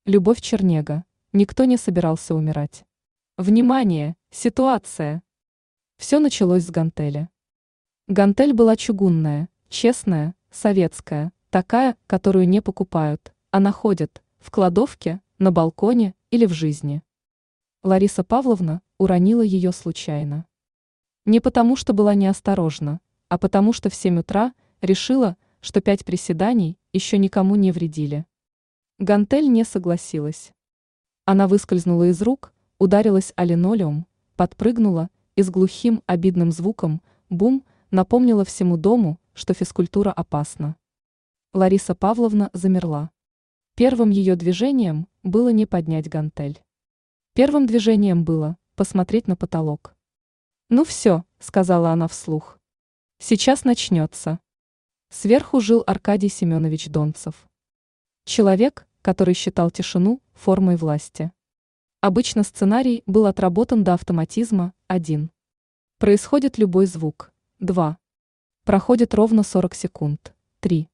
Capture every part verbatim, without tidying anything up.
Любовь Чернега. Никто не собирался умирать. Внимание! Ситуация! Все началось с гантели. Гантель была чугунная, честная, советская, такая, которую не покупают, а находят в кладовке, на балконе или в жизни. Лариса Павловна уронила ее случайно. Не потому, что была неосторожна, а потому, что в семь утра решила, что пять приседаний еще никому не вредили. Гантель не согласилась. Она выскользнула из рук, ударилась о линолеум, подпрыгнула и с глухим обидным звуком «бум» напомнила всему дому, что физкультура опасна. Лариса Павловна замерла. Первым ее движением было не поднять гантель. Первым движением было посмотреть на потолок. «Ну все», — сказала она вслух. «Сейчас начнется». Сверху жил Аркадий Семенович Донцев. Человек, который считал тишину формой власти. Обычно сценарий был отработан до автоматизма. Один. Происходит любой звук. Два. Проходит ровно сорок секунд. Три.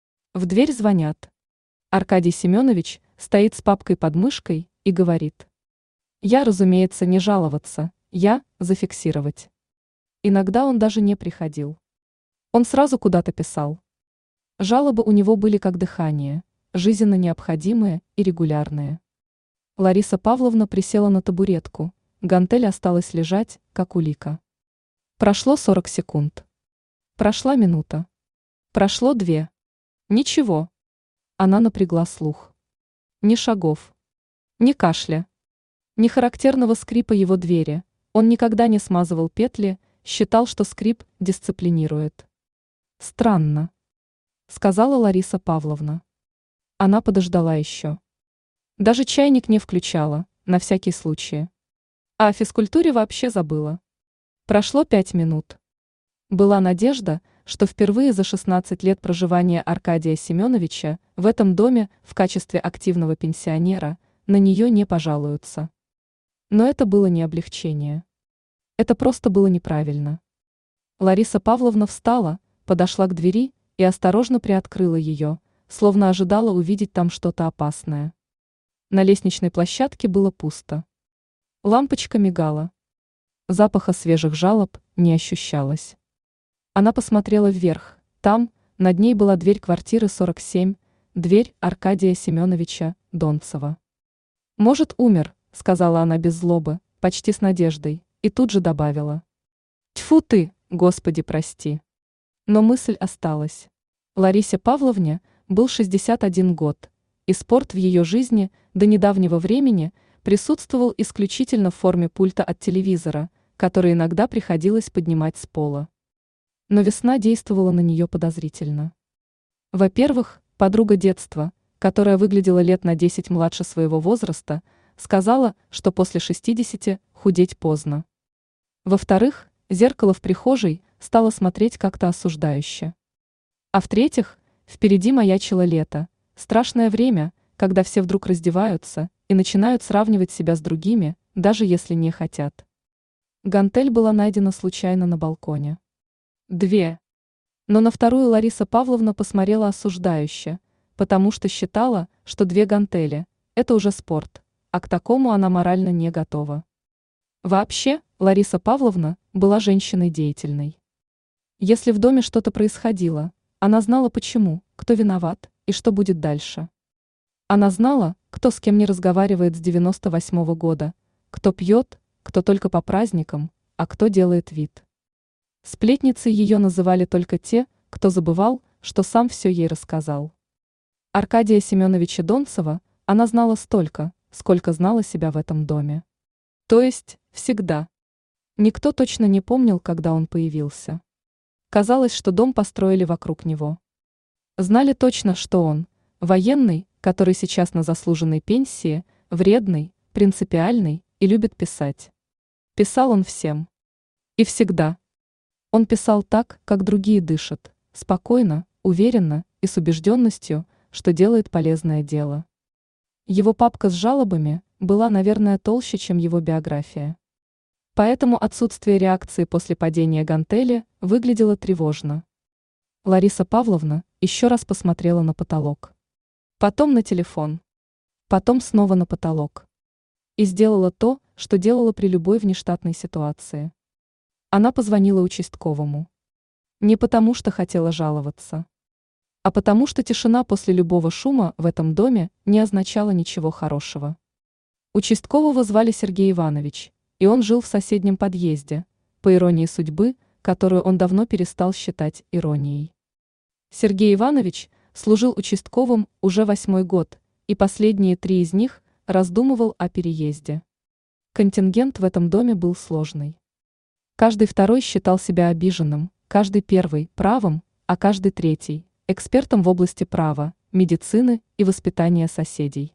В дверь звонят. Аркадий Семенович стоит с папкой под мышкой и говорит: «Я, разумеется, не жаловаться, я зафиксировать». Иногда он даже не приходил. Он сразу куда-то писал. Жалобы у него были как дыхание, жизненно необходимые и регулярные. Лариса Павловна присела на табуретку, гантель осталась лежать, как улика. Прошло сорок секунд. Прошла минута. Прошло две. Ничего. Она напрягла слух. Ни шагов. Ни кашля. Ни характерного скрипа его двери. Он никогда не смазывал петли, считал, что скрип дисциплинирует. «Странно», — сказала Лариса Павловна. Она подождала еще. Даже чайник не включала, на всякий случай. А о физкультуре вообще забыла. Прошло пять минут. Была надежда, что впервые за шестнадцать лет проживания Аркадия Семеновича в этом доме в качестве активного пенсионера на нее не пожалуются. Но это было не облегчение. Это просто было неправильно. Лариса Павловна встала, подошла к двери и осторожно приоткрыла ее, словно ожидала увидеть там что-то опасное. На лестничной площадке было пусто. Лампочка мигала. Запаха свежих жалоб не ощущалось. Она посмотрела вверх. Там, над ней была дверь квартиры сорок семь, дверь Аркадия Семеновича Донцева. «Может, умер», — сказала она без злобы, почти с надеждой, и тут же добавила: «Тьфу ты, Господи, прости». Но мысль осталась. Ларисе Павловне был шестьдесят один год, и спорт в ее жизни до недавнего времени присутствовал исключительно в форме пульта от телевизора, который иногда приходилось поднимать с пола. Но весна действовала на нее подозрительно. Во-первых, подруга детства, которая выглядела лет на десять младше своего возраста, сказала, что после шестидесяти худеть поздно. Во-вторых, зеркало в прихожей стало смотреть как-то осуждающе. А в-третьих, впереди маячило лето, страшное время, когда все вдруг раздеваются и начинают сравнивать себя с другими, даже если не хотят. Гантель была найдена случайно на балконе. Две. Но на вторую Лариса Павловна посмотрела осуждающе, потому что считала, что две гантели – это уже спорт, а к такому она морально не готова. Вообще, Лариса Павловна была женщиной деятельной. Если в доме что-то происходило, она знала почему, кто виноват и что будет дальше. Она знала, кто с кем не разговаривает с девяносто восьмого года, кто пьет, кто только по праздникам, а кто делает вид. Сплетницей ее называли только те, кто забывал, что сам все ей рассказал. Аркадия Семеновича Донцева она знала столько, сколько знала себя в этом доме. То есть, всегда. Никто точно не помнил, когда он появился. Казалось, что дом построили вокруг него. Знали точно, что он – военный, который сейчас на заслуженной пенсии, вредный, принципиальный и любит писать. Писал он всем. И всегда. Он писал так, как другие дышат, спокойно, уверенно и с убежденностью, что делает полезное дело. Его папка с жалобами была, наверное, толще, чем его биография. Поэтому отсутствие реакции после падения гантели выглядело тревожно. Лариса Павловна еще раз посмотрела на потолок. Потом на телефон. потом снова на потолок. И сделала то, что делала при любой внештатной ситуации. Она позвонила участковому. Не потому, что хотела жаловаться, а потому, что тишина после любого шума в этом доме не означала ничего хорошего. Участкового звали Сергей Иванович, и он жил в соседнем подъезде, по иронии судьбы, которую он давно перестал считать иронией. Сергей Иванович служил участковым уже восьмой год, и последние три из них раздумывал о переезде. Контингент в этом доме был сложный. Каждый второй считал себя обиженным, каждый первый – правым, а каждый третий – экспертом в области права, медицины и воспитания соседей.